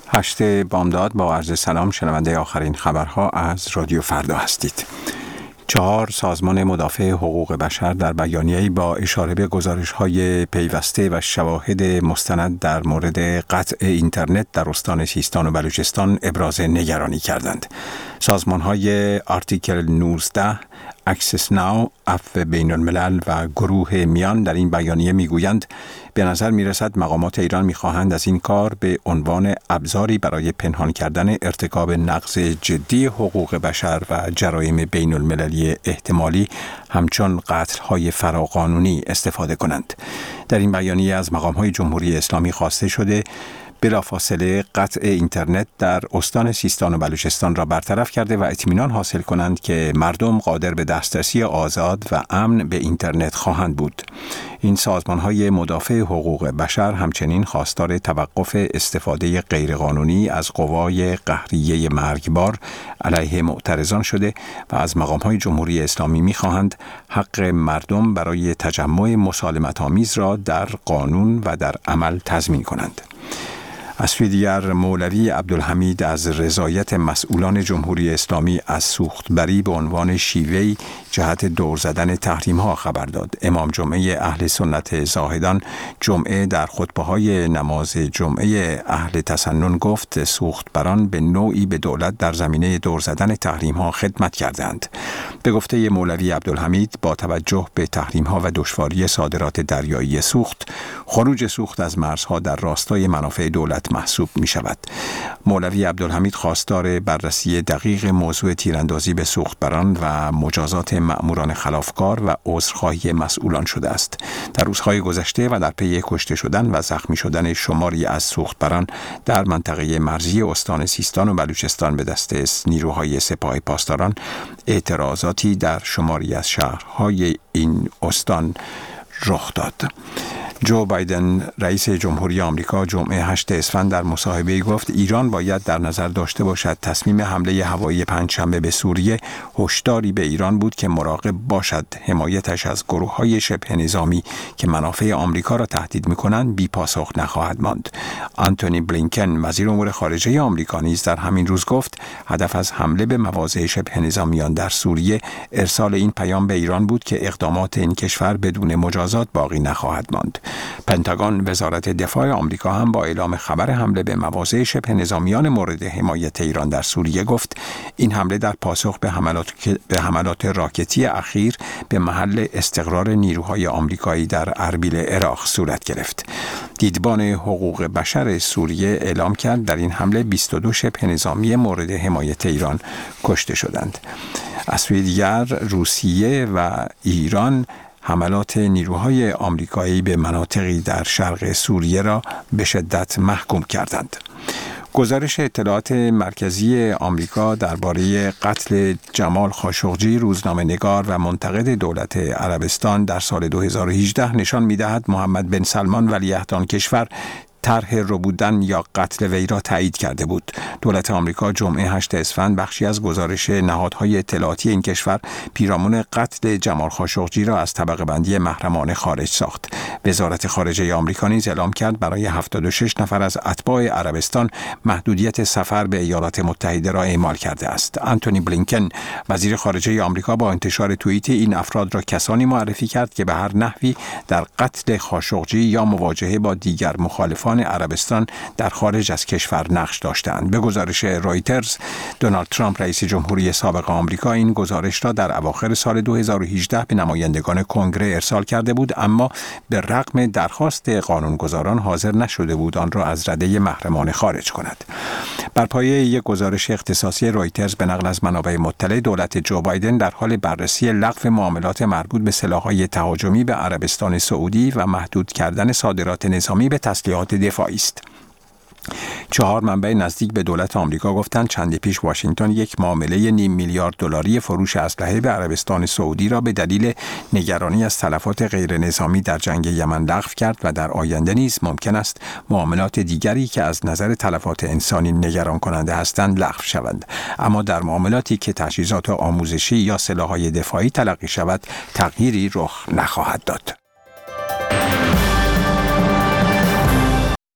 8 بامداد با عرض سلام، شنونده آخرین خبرها از رادیو فردا هستید. 4 سازمان مدافع حقوق بشر در بیانیه‌ای با اشاره به گزارش‌های پیوسته و شواهد مستند در مورد قطع اینترنت در استان سیستان و بلوچستان ابراز نگرانی کردند. سازمان‌های آرتیکل 19، اکسس ناو، عفو بین الملل و گروه میان در این بیانیه میگویند به نظر میرسد مقامات ایران میخواهند از این کار به عنوان ابزاری برای پنهان کردن ارتکاب نقض جدی حقوق بشر و جرایم بین المللی احتمالی همچون قتل‌های فراقانونی استفاده کنند. در این بیانیه از مقام‌های جمهوری اسلامی خواسته شده بلافاصله قطع اینترنت در استان سیستان و بلوچستان را برطرف کرده و اطمینان حاصل کنند که مردم قادر به دسترسی آزاد و امن به اینترنت خواهند بود. این سازمان‌های مدافع حقوق بشر همچنین خواستار توقف استفاده غیرقانونی از قوای قهریه مرگبار علیه معترضان شده و از مقام‌های جمهوری اسلامی می‌خواهند حق مردم برای تجمع مسالمت‌آمیز را در قانون و در عمل تضمین کنند. از سوی دیگر مولوی عبدالحمید از رضایت مسئولان جمهوری اسلامی از سوختبری به عنوان شیوهی جهت دور زدن تحریم‌ها خبر داد. امام جمعه اهل سنت زاهدان جمعه در خطبه‌های نماز جمعه اهل تسنن گفت سوختبران به نوعی به دولت در زمینه دور زدن تحریم‌ها خدمت کردند. به گفته مولوی عبدالحمید با توجه به تحریم‌ها و دشواری صادرات دریایی سوخت، خروج سوخت از مرزها در راستای منافع دولت محسوب می شود. مولوی عبدالحمید خواستار بررسی دقیق موضوع تیراندازی به سوختبران و مجازات مأموران خلافکار و عذرخواهی مسئولان شده است. در روزهای گذشته و در پی کشته شدن و زخمی شدن شماری از سوختبران در منطقه مرزی استان سیستان و بلوچستان به دست نیروهای سپاه پاسداران، اعتراضاتی در شماری از شهرهای این استان رخ داد. جو بایدن رئیس جمهوری آمریکا جمعه 8 اسفند در مصاحبه‌ای گفت ایران باید در نظر داشته باشد تصمیم حمله هوایی پنجشنبه به سوریه هشداری به ایران بود که مراقب باشد حمایتش از گروه‌های شبه نظامی که منافع آمریکا را تهدید می‌کنند بی پاسخ نخواهد ماند. آنتونی بلینکن وزیر امور خارجه آمریکا نیز در همین روز گفت هدف از حمله به مواضع شبه نظامیان در سوریه ارسال این پیام به ایران بود که اقدامات این کشور بدون مجازات باقی نخواهد ماند. پنتاگون وزارت دفاع آمریکا هم با اعلام خبر حمله به مواضع شبه نظامیان مورد حمایت ایران در سوریه گفت این حمله در پاسخ به حملات راکتی اخیر به محل استقرار نیروهای آمریکایی در اربیل عراق صورت گرفت. دیدبان حقوق بشر سوریه اعلام کرد در این حمله 22 شبه نظامی مورد حمایت ایران کشته شدند. از سوی دیگر روسیه و ایران حملات نیروهای آمریکایی به مناطقی در شرق سوریه را به شدت محکوم کردند. گزارش اطلاعات مرکزی آمریکا درباره قتل جمال خاشقجی، روزنامه‌نگار و منتقد دولت عربستان در سال 2018 نشان می‌دهد محمد بن سلمان ولیعهد آن کشور طرح ربودن یا قتل وی را تایید کرده بود. دولت آمریکا جمعه 8 اسفند بخشی از گزارش نهادهای اطلاعاتی این کشور پیرامون قتل جمال خاشقجی را از طبقه بندی محرمانه خارج ساخت. وزارت خارجه آمریکا نیز اعلام کرد برای 76 نفر از اتباع عربستان محدودیت سفر به ایالات متحده را اعمال کرده است. آنتونی بلینکن وزیر خارجه آمریکا با انتشار توییت این افراد را کسانی معرفی کرد که به هر نحوی در قتل خاشقجی یا مواجهه با دیگر مخالفان عربستان در خارج از کشور نقش داشتند. به گزارش رایترز، دونالد ترامپ رئیس جمهوری سابق آمریکا این گزارش را در اواخر سال 2018 به نمایندگان کنگره ارسال کرده بود، اما به رغم درخواست قانونگذاران حاضر نشده بود آن را از رده محرمانه خارج کند. بر پایه یک گزارش اختصاصی رایترز به نقل از منابع مطلع، دولت جو بایدن در حال بررسی لغو معاملات مربوط به سلاح‌های تهاجمی به عربستان سعودی و محدود کردن صادرات نظامی به تسلیحات دفاعی است. 4 منبع نزدیک به دولت آمریکا گفتند چندی پیش واشنگتن یک معامله نیم میلیارد دلاری فروش اسلحه به عربستان سعودی را به دلیل نگرانی از تلفات غیر نظامی در جنگ یمن لغو کرد و در آینده نیز ممکن است معاملات دیگری که از نظر تلفات انسانی نگران کننده هستند لغو شوند. اما در معاملاتی که تجهیزات آموزشی یا سلاح‌های دفاعی تلقی شود تغییری رخ نخواهد داد.